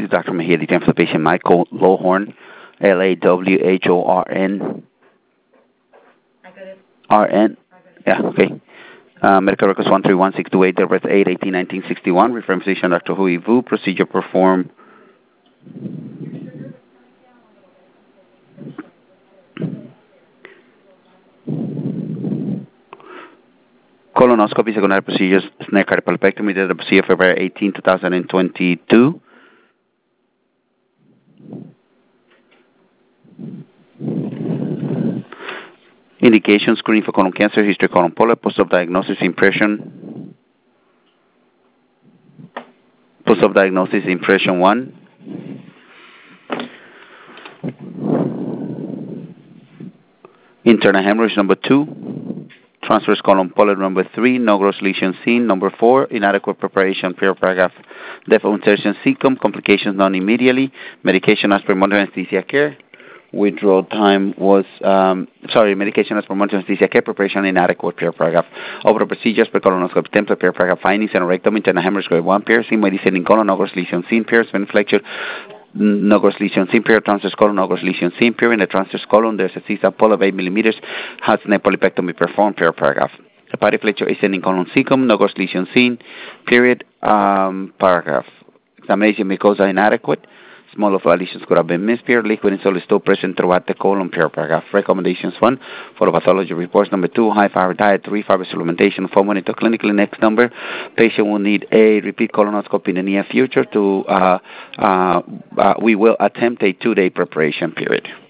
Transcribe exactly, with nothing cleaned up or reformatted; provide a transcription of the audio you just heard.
is Doctor Mejia. The for the patient, Michael Lawhorn, L A W H O R N. I got it. R N. Yeah, okay. Uh, medical records one three one six two eight, date of birth eight eighteen nineteen sixty-one. Referring physician, Doctor Hui Vu. Procedure performed. Colonoscopy, secondary procedures, snake cardiopulpectomy, did the procedure February eighteenth, twenty twenty-two. Indication, screening for colon cancer, history colon polyp, post-op diagnosis, impression. Post-op diagnosis, impression one. Internal hemorrhage number two. Transverse colon polyp number three. No gross lesion seen. Number four. Inadequate preparation per paragraph. Death of insertion symptom. Complications known immediately. Medication as per monitor anesthesia care. Withdrawal time was, um, sorry, medication as per monitor anesthesia care. Preparation inadequate per paragraph. Overall procedures per colonoscopy template per paragraph. Findings and rectum. Internal hemorrhage grade one. Piercing. Medicine in colon. No gross lesion seen. Pierce. Veniflexion. No gross lesion seen period, transverse colon, no gross lesion seen period. In the transverse colon, there's a C-sub polyp of eight millimeters, has snake polypectomy performed per paragraph. Hepatic flexure ascending colon cecum, no gross lesion seen period, um, paragraph. Examination mucosa inadequate. Small of lesions could have been missed period. Liquid and solid still present throughout the colon per paragraph. Recommendations one, for pathology reports. Number two, high fiber diet. Three, fiber supplementation. Four, monitor clinically. Next number, patient will need a repeat colonoscopy in the near future. To uh, uh, uh, we will attempt a two-day preparation period.